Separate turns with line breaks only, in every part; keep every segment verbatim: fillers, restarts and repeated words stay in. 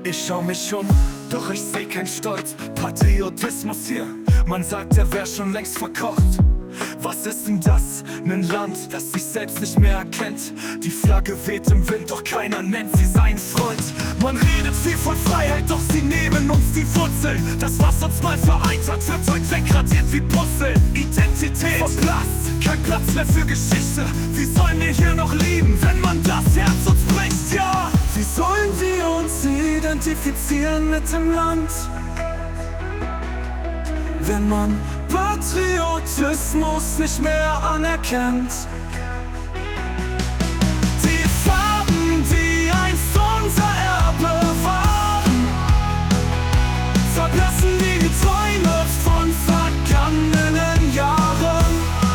Ich schau mich um, doch ich seh kein Stolz, Patriotismus hier. Man sagt, er wär schon längst verkocht. Was ist denn das? Nen Land, das sich selbst nicht mehr erkennt. Die Flagge weht im Wind, doch keiner nennt sie seinen Freund. Man redet viel von Freiheit, doch sie nehmen uns die Wurzeln. Das, was uns mal vereint hat, wird heute wegradiert wie Puzzle. Identität verblasst, kein Platz mehr für Geschichte. Wie sollen wir hier noch leben, wenn man das Herz uns bricht? Ja, wie sollen wir uns identifizieren mit dem Land, wenn man Patriotismus nicht mehr anerkennt? Die Farben, die einst unser Erbe waren, verblassen wie die Träume von vergangenen Jahren.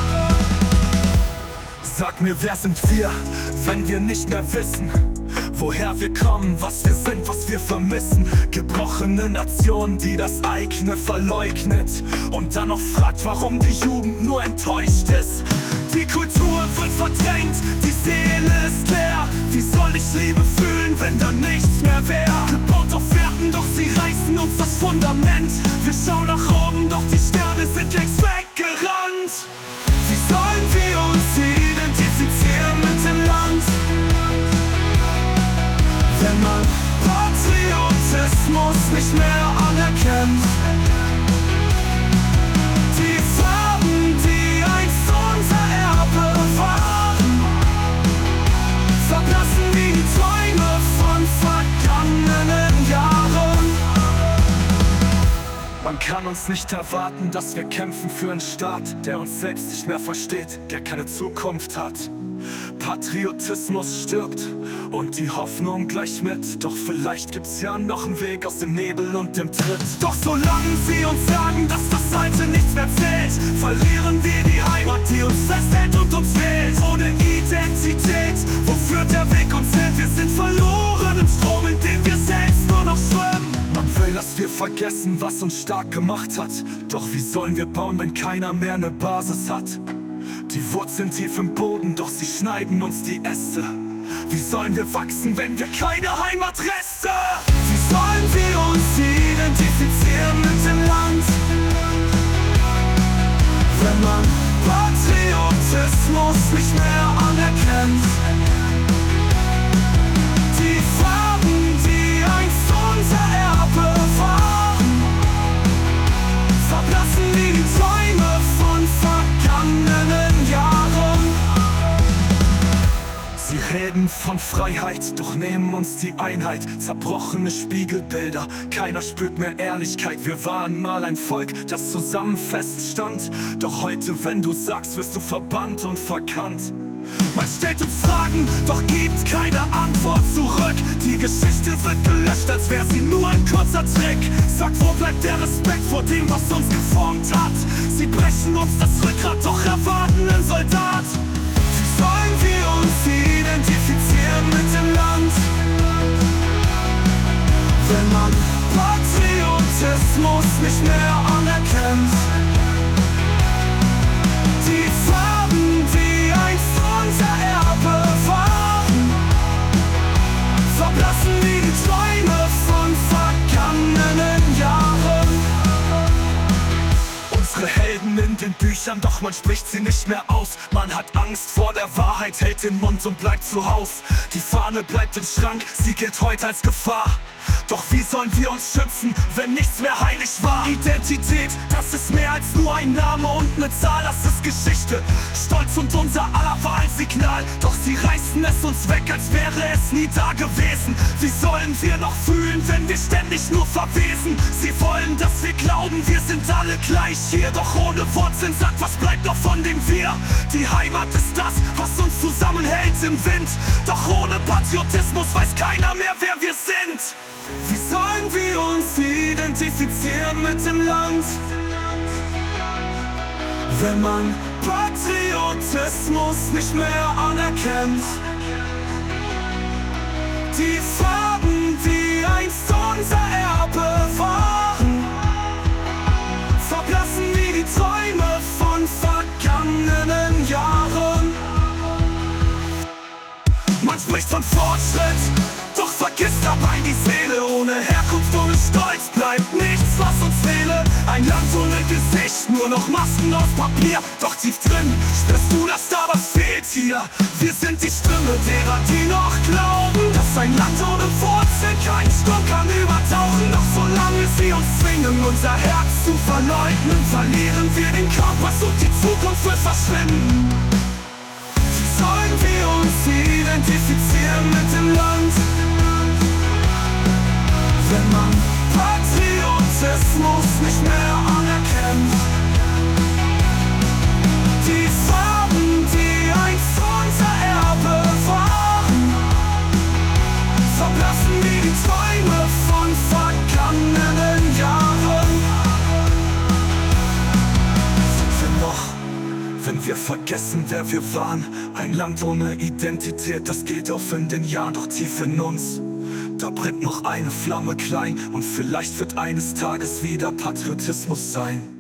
Sag mir, wer sind wir, wenn wir nicht mehr wissen, woher wir kommen, was wir sind, was wir vermissen? Gebrochene Nation, die das eigene verleugnet und dann noch fragt, warum die Jugend nur enttäuscht ist. Die Kultur wird verdrängt, die Seele ist leer. Wie soll ich Liebe fühlen, wenn da nichts mehr wäre? Gebaut auf Werten, doch sie reißen uns das Fundament. Wir schauen nach oben, doch die Sterne sind längst weggerannt. Wie sollen wir uns identifizieren mit dem Land, wenn man Patriotismus nicht mehr anerkennt? Die Farben, die einst unser Erbe waren, verblassen wie die Träume von vergangenen Jahren. Man kann uns nicht erwarten, dass wir kämpfen für einen Staat, der uns selbst nicht mehr versteht, der keine Zukunft hat. Patriotismus stirbt und die Hoffnung gleich mit. Doch vielleicht gibt's ja noch einen Weg aus dem Nebel und dem Tritt. Doch solange sie uns sagen, dass das Alte nichts mehr zählt, verlieren wir die Heimat, die uns festhält und uns wählt. Ohne Identität, wo führt der Weg uns hin? Wir sind verloren im Strom, in dem wir selbst nur noch schwimmen. Man will, dass wir vergessen, was uns stark gemacht hat. Doch wie sollen wir bauen, wenn keiner mehr eine Basis hat? Die Wurzeln tief im Boden, doch sie schneiden uns die Äste. Wie sollen wir wachsen, wenn wir keine Heimatreste? Wie sollen wir uns identifizieren mit dem Land, wenn man Patriotismus nicht mehr anerkennt? Die Farben, die einst unser Erbe waren, verblassen wie die Träume von vergangenen Jahren. Sie reden von Freiheit, doch nehmen uns die Einheit. Zerbrochene Spiegelbilder, keiner spürt mehr Ehrlichkeit. Wir waren mal ein Volk, das zusammen feststand. Doch heute, wenn du sagst, wirst du verbannt und verkannt. Man stellt uns Fragen, doch gibt keine Antwort zurück. Die Geschichte wird gelöscht, als wäre sie nur ein kurzer Trick. Sag, wo bleibt der Respekt vor dem, was uns geformt hat? Sie brechen uns das Rückgrat, doch erwarten einen Soldat. Wie sollen wir uns identifizieren mit dem Land, wenn man Patriotismus nicht mehr anerkennt? Die Farben, die einst unser Erbe waren, verblassen wie die Träume von vergangenen Jahren. Unsere Helden in den Büchern, doch man spricht sie nicht mehr aus. Man hat Angst vor der Wahrheit, hält den Mund und bleibt zu Haus. Die Fahne bleibt im Schrank, sie gilt heute als Gefahr. Doch wie sollen wir uns schützen, wenn nichts mehr heilig war? Identität, das ist mehr als nur ein Name und eine Zahl, das ist Geschichte. Stolz und unser aller Wahlsignal, doch sie reißen es uns weg, als wäre es nie da gewesen. Wie sollen wir noch fühlen, wenn wir ständig nur verwesen? Sie wollen, dass wir glauben, wir sind alle gleich hier. Doch ohne Wurzeln, sagt, was bleibt noch von dem Wir? Die Heimat ist das, was uns zusammenhält im Wind. Doch ohne Patriotismus weiß keiner mehr, wer wir sind. Wie sollen wir uns identifizieren mit dem Land, wenn man Patriotismus nicht mehr anerkennt? Die Farben, die einst unser Erbe waren, verblassen wie die Träume von vergangenen Jahren. Man spricht von Fortschritt, doch vergisst dabei die Seele ohne Herkunft, ohne Stolz bleibt nichts, was uns fehle. Ein Land ohne Gesicht, nur noch Masken aus Papier. Doch tief drin spürst du, dass da was fehlt hier. Wir sind die Stimme derer, die noch glauben, dass ein Land ohne Wurzeln kein Sturm kann übertauchen. Doch solange sie uns zwingen, unser Herz zu verleugnen, verlieren wir den Kompass und die Zukunft wird verschwinden. Wie sollen wir uns identifizieren mit dem Land, wenn man Patriotismus nicht mehr anerkennt? Die Farben, die einst unser Erbe waren, verblassen wie die Träume von vergangenen Jahren. Sind wir noch, wenn wir vergessen, wer wir waren? Ein Land ohne Identität, das geht auf in den Jahren, doch tief in uns, da brennt noch eine Flamme klein. Und vielleicht wird eines Tages wieder Patriotismus sein.